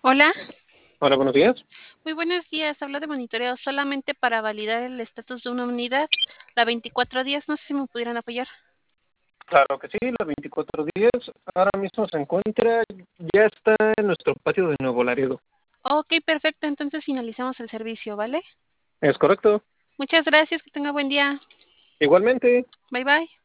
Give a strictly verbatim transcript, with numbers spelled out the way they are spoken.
Hola, Hola, buenos días. muy buenos días. Hablo de monitoreo solamente para validar el estatus de una unidad. La veinticuatro días, no sé si me pudieran apoyar. Claro que sí, la veinticuatro días ahora mismo se encuentra, ya está en nuestro patio de Nuevo Laredo. Ok, perfecto. Entonces finalizamos el servicio, ¿vale? ¿Es correcto? Muchas gracias. Que tenga buen día. Igualmente. Bye bye.